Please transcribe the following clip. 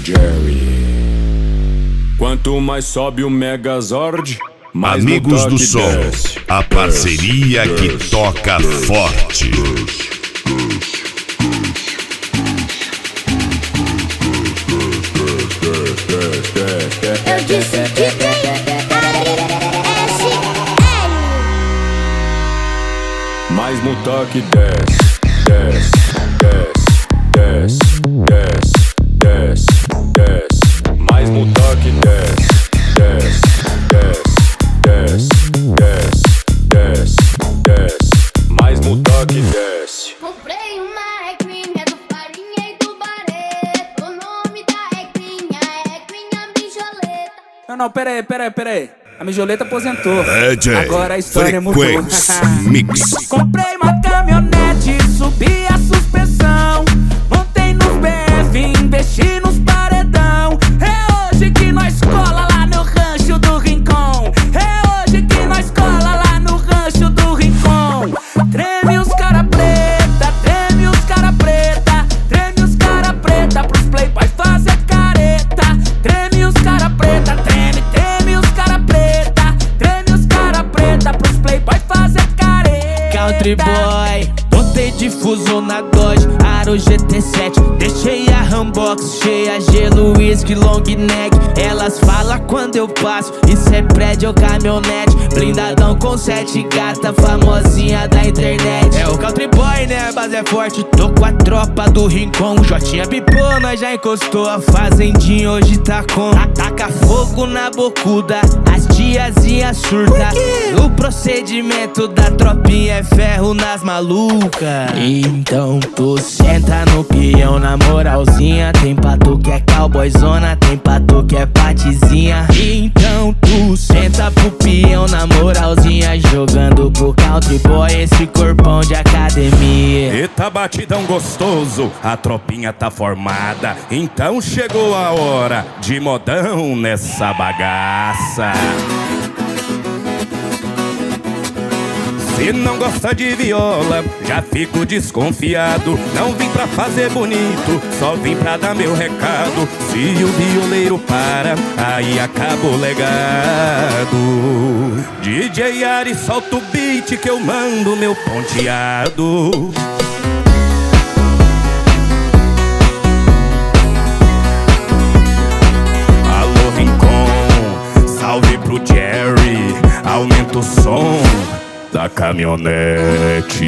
Jerry. Quanto mais sobe o Megazord, mais Amigos do Som, desce. a parceria que toca forte. Eu disse que tem ASL. Mais mutoque desce, desce, desce, desce, desce, desce, desce. Mais mutoque desce, desce, desce, desce, desce, desce, desce. Mais mutoque desce. Comprei uma equinha do Farinha e do Barreto. O nome da equinha é Equinha Mijoleta. Não, peraí. A Mijoleta aposentou. DJ Agora a história mudou. Frequency Mix. Comprei uma caminhonete, subi a suspensão, montei nos BF, investi nos paredão. É hoje que nós cola lá no rancho do Rincon. É hoje que nós cola lá no rancho do Rincon. Treme os cara preta, treme os cara preta, treme os cara preta pros playboys fazer careta. Treme os cara preta, treme os cara preta, treme os cara preta pros playboys fazer careta. Country boy, montei difuso na Dodge, Aro GT7, deixei a Rambox cheia, gelo, whisky, long neck. Elas falam quando eu passo, isso é prédio ou caminhonete, blindadão com 7 gata, famosinha da internet. É o Country boy, né, a base é forte, tô com a tropa do Rincon. Jotinha bipou, nós já encostou, a fazendinha hoje tá com. Ataca fogo na bocuda, as tiazinhas surta. O procedimento da tropinha é ferro nas malucas. Então tu senta no peão na moralzinha. Tem pra tu que é cowboyzona, tem pra tu que é patizinha. Então tu senta pro peão na moralzinha, jogando pro country boy esse corpão de academia. Eita batidão gostoso, a tropinha tá formada, então chegou a hora de modão nessa bagaça. Se não gosta de viola, já fico desconfiado. Não vim pra fazer bonito, só vim pra dar meu recado. Se o violeiro para, aí acaba o legado. DJ Ari, solta o beat que eu mando meu ponteado. Alô Rincon, salve pro Jerry, aumenta o som da caminhonete.